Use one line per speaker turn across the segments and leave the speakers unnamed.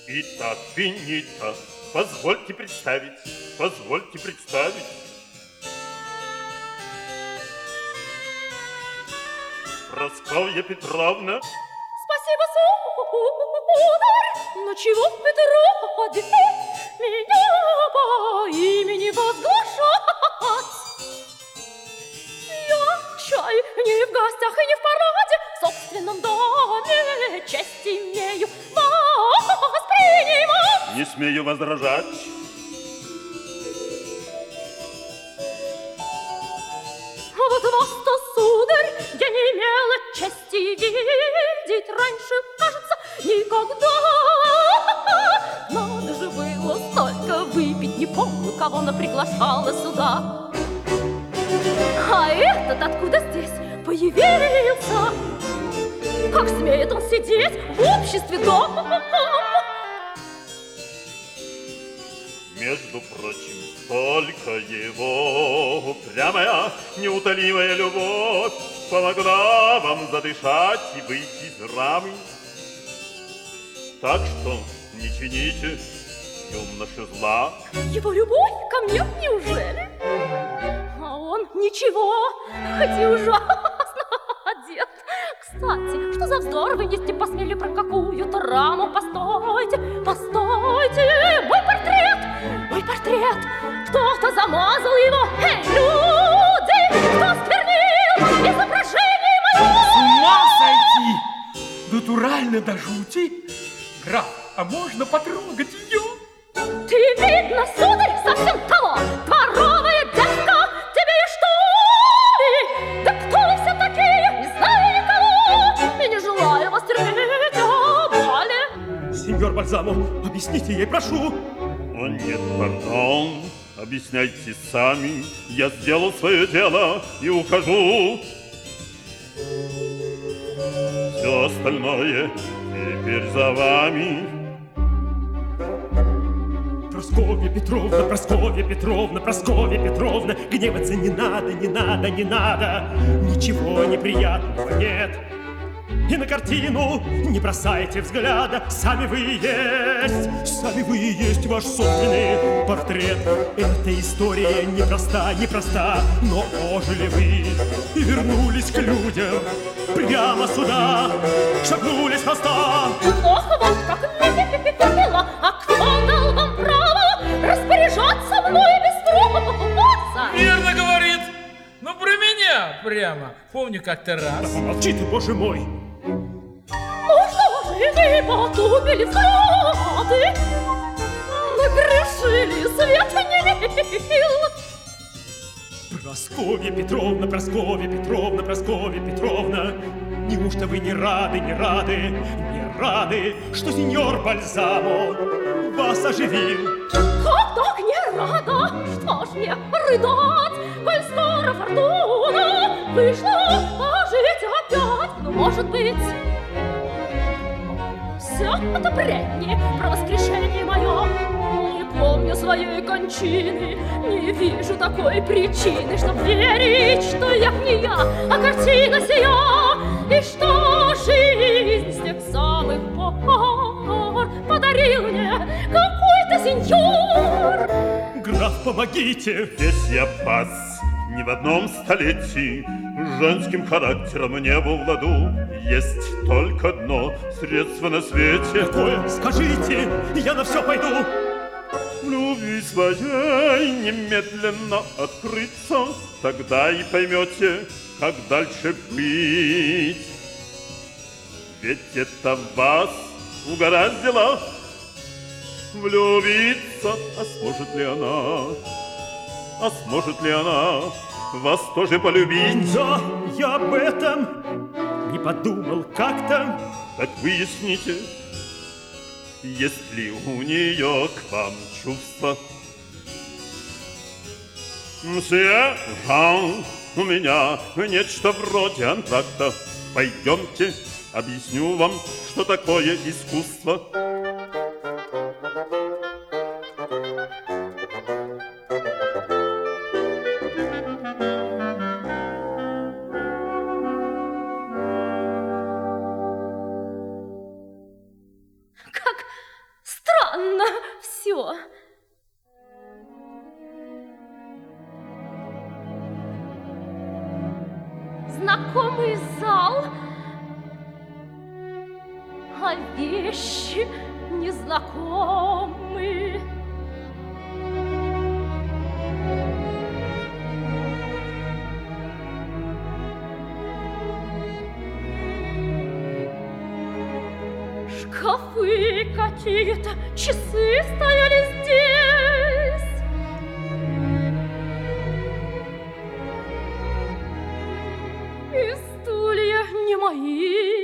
Итак, финита, позвольте представить, позвольте представить. Прасковья Петровна.
Спасибо, сударь, но чего это ради меня по имени возглашать? Я, чай, не в гостях и не в параде, в собственном доме честь имею вас принимать.
Не смею возражать.
Вот вас-то, сударь, я не имела чести видеть раньше, кажется, никогда. Надо же было столько выпить, не помню, кого она приглашала сюда. А этот откуда здесь появился? Как смеет он сидеть в обществе дома?
Между прочим, только его упрямая, неутолимая любовь помогла вам задышать и выйти из рамы. Так что не чините, юноша, зла.
Его любовь ко мне, неужели? А он ничего, хоть и ужасно одет. Кстати, что за вздор вы нести посмели про какую-то раму? Постойте, постойте, мой портрет! Мой портрет! Кто-то замазал его! Эй, люди! Кто сквернил изображение мое?
С ума сойти! Натурально до жути! Граф, а можно потрогать ее?
Ты, видно, сударь, совсем того! Дворовая девка! Тебе и что ли? Да кто вы все такие? Не знаю никого! И не желаю вас терпеть, а бале!
Сеньор Бальзамо, объясните ей, прошу!
О нет, пардон, объясняйте сами. Я сделал свое дело и ухожу. Все остальное теперь за вами.
Прасковья Петровна, Прасковья Петровна, Прасковья Петровна, гневаться не надо, не надо, не надо. Ничего неприятного нет. И на картину не бросайте взгляда. Сами вы и есть ваш собственный портрет. Эта история непроста, непроста, но ожили вы и вернулись к людям. Прямо сюда шагнули с хоста.
Плохо вам как мило, а кто дал вам право распоряжаться мной без спроса?
Верно говорит. Ну, про меня прямо. Помню как-то раз.
Помолчи ты, боже мой.
Ну что же вы потупили взгляды? Нагрешили свет не лил.
Прасковья Петровна, Прасковья Петровна, Прасковья Петровна, неужто вы не рады, не рады, не рады, что сеньор Бальзамо вас оживил?
Как так не рада? Что ж мне рыдать, коль скоро фортуна вышла пожить опять? Ну, может быть, все это бредни про воскрешение мое. Не помню своей кончины, не вижу такой причины, чтоб верить, что я не я, а картина сия, и что жизнь с тех самых пор подарил мне какой-то сеньор.
Граф, помогите!
Здесь я пас ни в одном столетии, женским характером не был в ладу. Есть только одно средство на свете.
Какое? Скажите, я на все пойду.
В любви своей немедленно открыться, тогда и поймете, как дальше быть. Ведь это вас угораздило влюбиться. А сможет ли она, а сможет ли она вас тоже полюбить?
Да, я об этом не подумал как-то.
Так выясните, есть ли у нее к вам чувства. Мсье Жан, у меня нечто вроде антракта. Пойдемте, объясню вам, что такое искусство.
Ладно, все. Знакомый зал, а вещи незнакомые. Шкафы какие-то, часы стояли здесь. И стулья не мои.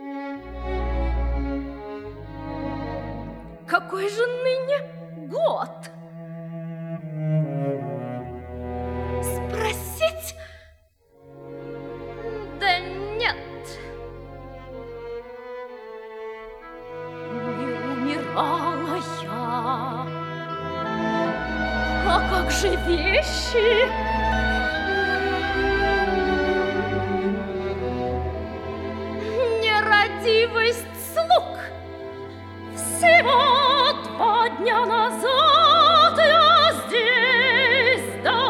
Какой же ныне год? Спросить? Да нет. Не умирала я. А как же вещи? Нерадивость слуг. Всего 2 дня назад я здесь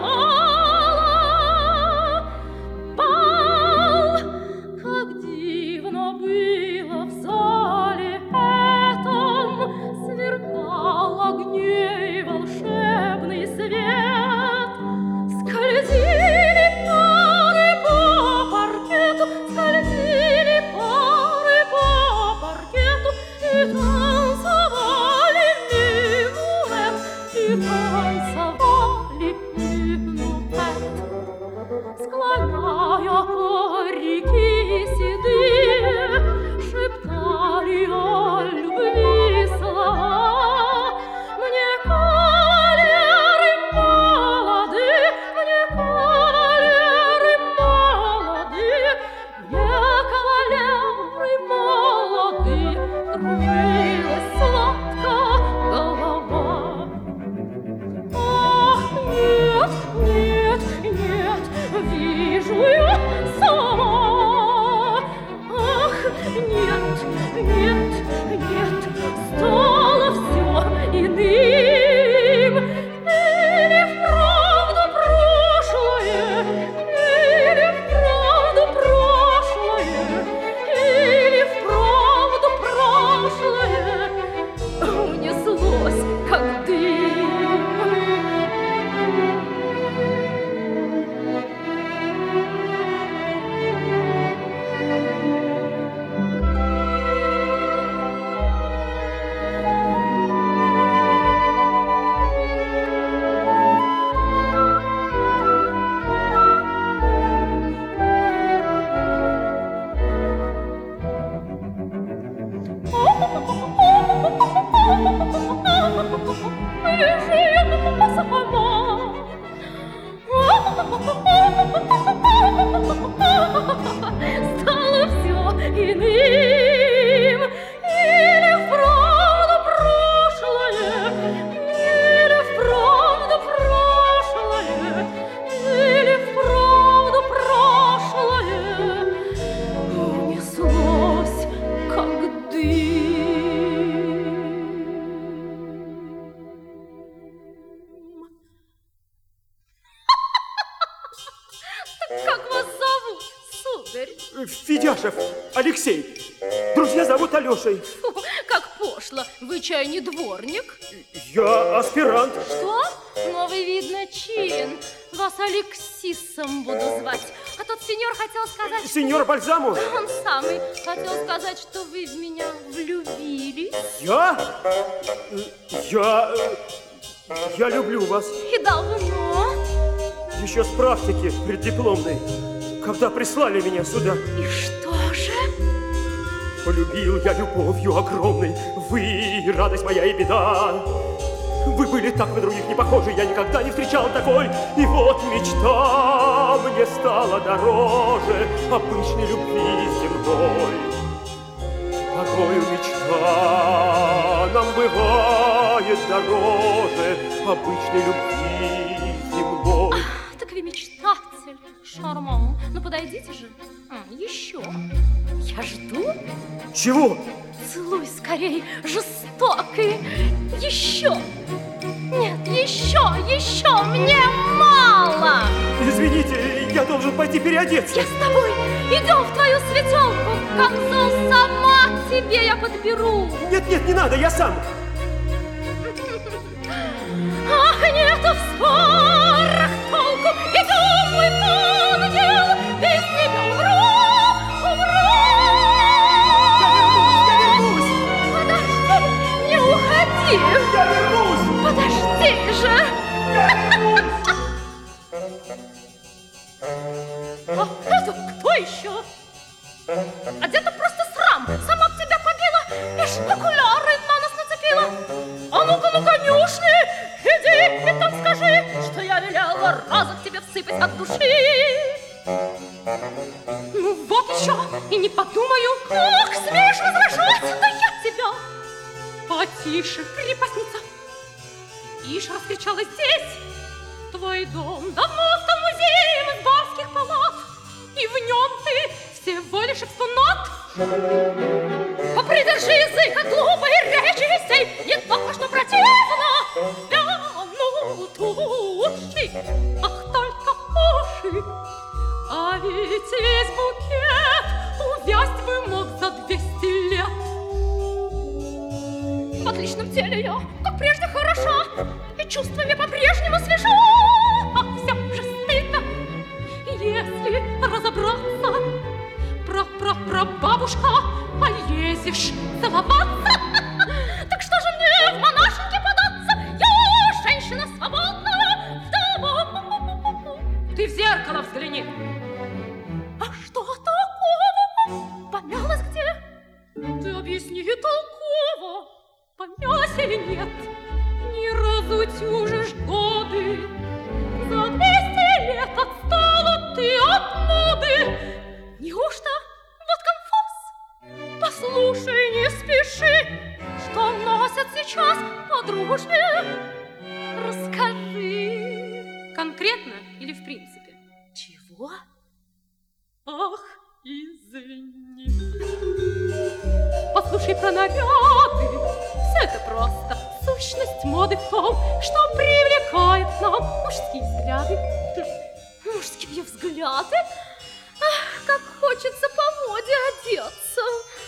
давала бал. Как дивно было в зале этом, сверкал огней волшебный свет. Скользили пары по паркету, скользили пары по паркету, и танцевали минуэт, и танцевали минуэт. Склоняя парики седые, шептали о любви слова. Мне кавалеры молодые, мне кавалеры молодые, мне кавалеры молодые, кружилась сладко голова. Ах, нет, нет, нет, вижу я сама. Ах, нет, нет, нет, стало все иным. Или вправду прошлое, или вправду прошлое, или вправду прошлое унеслось, как дым. Стало все иным. Или вправду прошлое, или вправду прошлое, или вправду прошлое унеслось, как дым. Как вас зовут, сударь?
Федяшев Алексей. Друзья зовут Алешей.
Фу, как пошло. Вы, чай, не дворник?
Я аспирант.
Что? Новый, видно, чин. Вас Алексисом буду звать. А тот сеньор хотел сказать...
Сеньор Бальзаму?
Он самый хотел сказать, что вы в меня влюбились.
Я? Я люблю вас.
И давно.
Еще с практики преддипломной, когда прислали меня сюда.
И что же?
Полюбил я любовью огромной. Вы, радость моя и беда. Вы были так на других не похожи, я никогда не встречал такой. И вот мечта мне стала дороже обычной любви земной. Порою мечта нам бывает дороже обычной любви земной.
Так вы мечтатель, шарман. Ну подойдите же. Еще. Я жду.
Чего?
Целуй, скорее. скорей, жестокий. Еще. Нет, еще, мне мало.
Извините, я должен пойти переодеться.
Я с тобой. Идем в твою светелку. К концу сама тебе я подберу.
Нет, не надо, я сам.
Ах, нету в спорах толку. Идем, мой ангел, без тебя умру.
Я вернусь.
Подожди, не уходи.
Я вернусь.
Подожди же. А это кто еще? Одета просто срам. Сама б тебя побила. Ишь, окуляры на нас нацепила. А ну-ка, ну, конюшни, иди и там скажи, что я велела разок тебе всыпать от души. Ну вот еще, и не подумаю. Ах, смеешь возражать, да я тебя. Потише, крепостница. Ишь, раскричалась здесь. Твой дом давно стал музеем из барских палат, и в нем ты всего лишь экспонат. Попридержи язык от глупой речи сей, не только что противно. Туши, ах, только уши. А ведь весь букет увясть бы мог за 200 лет. В отличном теле я, как прежде, хороша, и чувствами по-прежнему свежа. А все же стыдно, если разобраться. Прабабушка, полезешь целоваться. Так что же мне в монашеньке податься? Я женщина свободная, вдова. Ты в зеркало взгляни. А что такого? Помялась где? Ты объясни толково. Помялась или нет? Не разутюжишь годы. За 200 лет отстала ты от моды. Неужто вот конфуз? Послушай, не спеши, что носят сейчас подружки. Расскажи. Конкретно или в принципе? Чего? Ах, извини. Послушай про наряды. Все это просто. Сущность моды в том, что привлекает к нам мужские взгляды. Мужские взгляды? Ах, как хочется по моде одеться.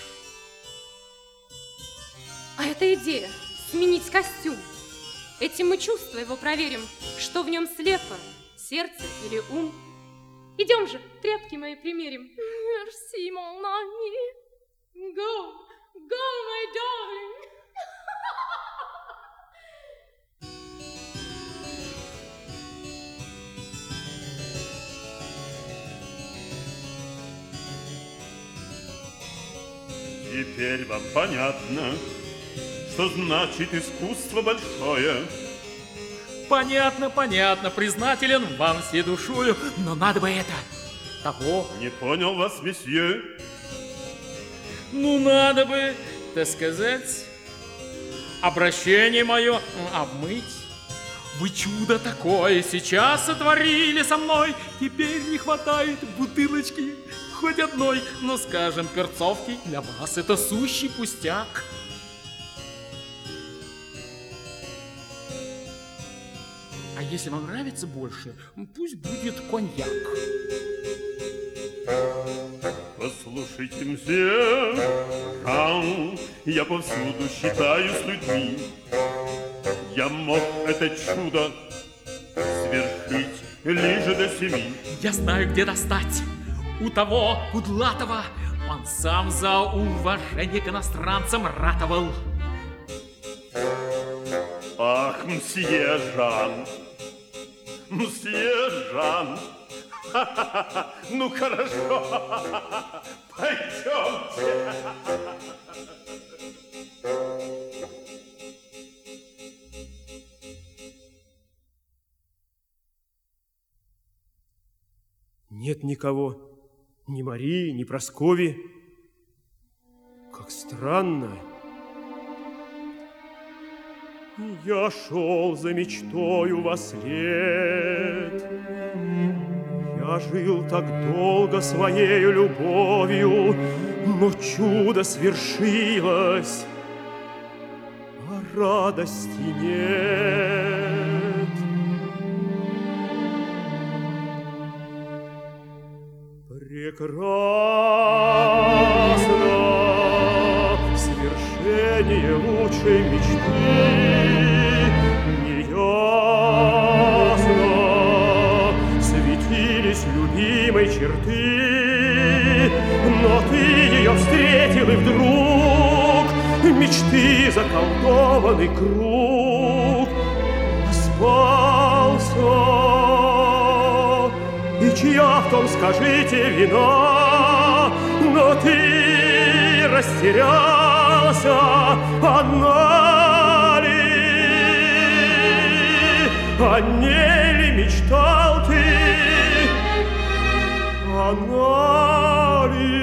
А это идея — сменить костюм. Этим мы чувства его проверим, что в нем слепо, сердце или ум. Идем же, тряпки мои примерим. Merci, mon ami. Go, go, my darling.
Теперь вам понятно, что значит искусство большое.
Понятно, признателен вам всей душою, но надо бы это, того.
Не понял вас, месье?
Ну, надо бы, так сказать, обращение мое обмыть. Вы чудо такое сейчас сотворили со мной. Теперь не хватает бутылочки хоть одной, но, скажем, перцовки для вас это сущий пустяк. А если вам нравится больше, пусть будет коньяк.
Послушайте, мсье Жан, я повсюду считаюсь людьми. Я мог это чудо свершить лишь до 7.
Я знаю, где достать. У того кудлатого. Он сам за уважение к иностранцам ратовал.
Ах, мсье Жан, мсье Жан. Ха-ха-ха. Ну хорошо, пойдемте.
Нет никого, ни Марии, ни Прасковьи. Как странно. Я шел за мечтою во след. Я жил так долго своею любовью, но чудо свершилось. радости нет. Прекрасно свершение лучшей мечты, неясно светились любимой черты, но ты ее встретил, и вдруг мечты заколдованный круг распался. И чья в том, скажите, вина? Но ты растерялся, одна ли? О ней ли мечтал ты? Она ли?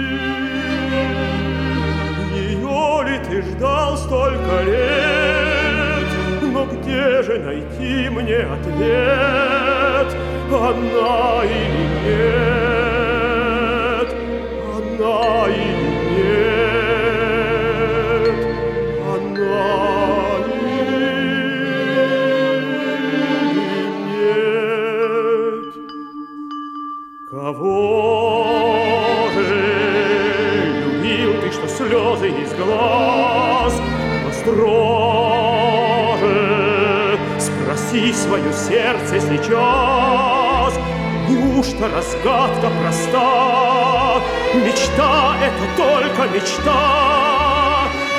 Ее ли ты ждал столько лет? Но где же найти мне ответ? Она или нет? Она или нет? Она или нет? Кого же любил ты, что слезы из глаз? Построже спроси свое сердце сейчас. Неужто разгадка проста? Мечта — это только мечта. И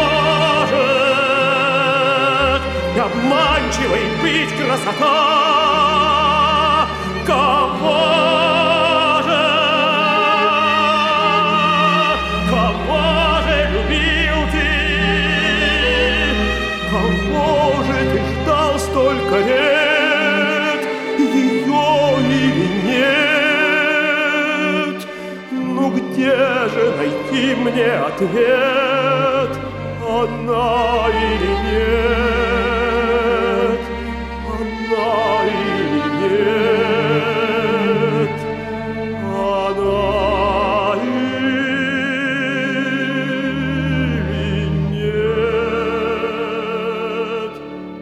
может обманчивой быть красота. Кого же любил ты? Кого же ты ждал столько лет? Ее или нет? Ну где же найти мне ответ? Она или нет? Она или нет? Она или нет?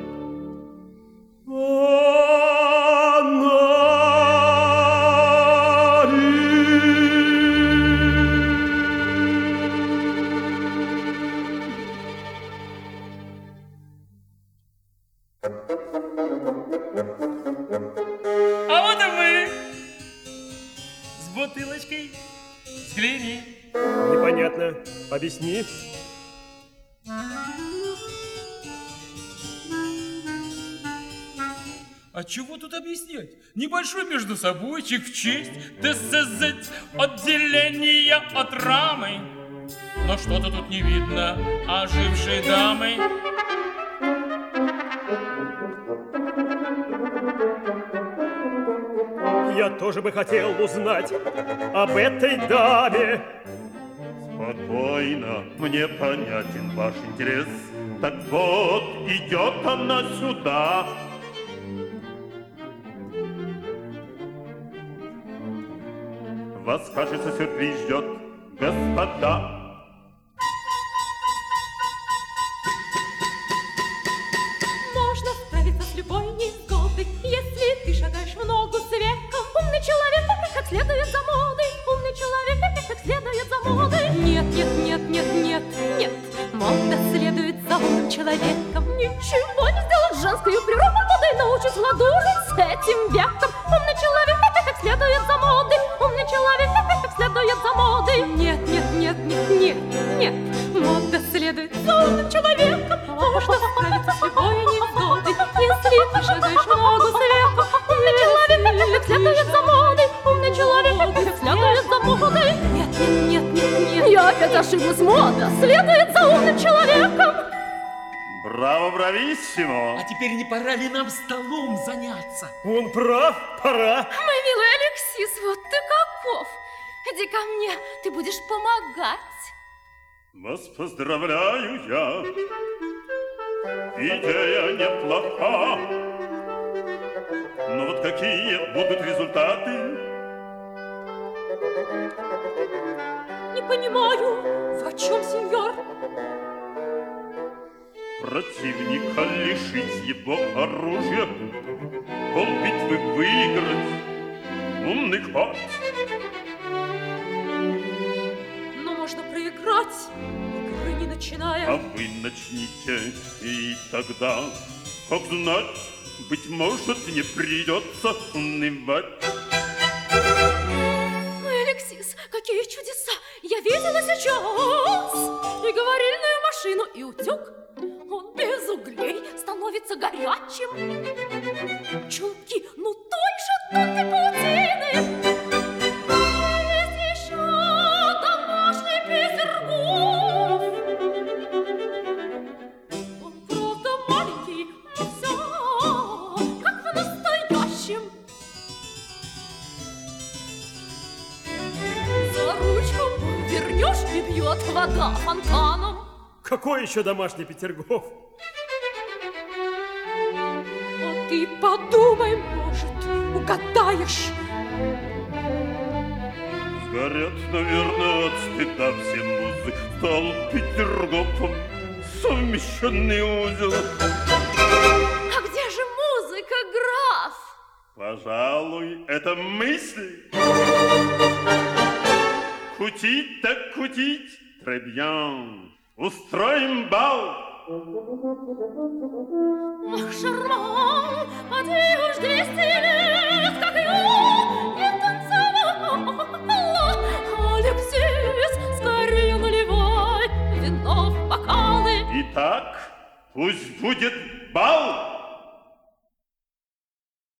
А вот и вы с бутылочкой. Взгляни.
Непонятно. Объясни.
А чего тут объяснять? Небольшой между собойчик в честь, так сказать, отделения от рамы. Но что-то тут не видно ожившей дамы.
Я тоже бы хотел узнать об этой даме.
Спокойно, мне понятен ваш интерес. Так вот, идет она сюда. Вас, кажется, сюрприз ждет, господа.
Можно справиться с любой невзгодой, если ты шагаешь в ногу с веком. Умный человек, как следует за модой. Умный человек, как следует за модой. Нет, нет, нет, нет, нет, нет. Мода следует за умным человеком. Ничего не сделать женскую природу модой. Научись ладужить с этим веком. Умный человек, как следует за модой. Умный человек, как следует за модой. Нет, нет, нет, нет, нет, нет. Мода следует за умным человеком. Можно справиться с любой невзгодой, если ты шагаешь в ногу с веком. Умный человек, как следует за модой. Умный человек, как следует за модой. Нет, нет, нет, нет, нет. Я опять ошиблась. Мода следует за умным человеком.
Браво, брависсимо!
А теперь не пора ли нам столом заняться?
Он прав, пора.
Мой милый Алексис, вот ты каков. Иди ко мне, ты будешь помогать.
Вас поздравляю я. Идея неплоха. Но вот какие будут результаты?
Не понимаю, в чем, сеньор?
Противника лишить его оружия, полбитвы выиграть. Умный ход.
Но можно проиграть, игры не начиная.
А вы начните, и тогда, как знать, быть может, не придется унывать.
Алексис, какие чудеса! Я видела сейчас и говорильную машину, и утюг. Он без углей становится горячим. Чулки, ну той же тонкой паутины. Есть еще домашний Петергоф. Он правда маленький, но все как в настоящем. За ручку вернешь, и бьет вода фонтаном.
Какой еще домашний Петергоф?
А ты подумай, может, угадаешь.
Сгорят, наверное, от стыда все музы. Стал Петергофом совмещенный узел.
А где же музыка, граф?
Пожалуй, это мысль. Кутить так кутить, très bien. Устроим бал.
Ах, Шарман, а ты уж 200 лет, как я, не танцевала. Алексис, скорее наливай вино в бокалы.
Итак, пусть будет бал.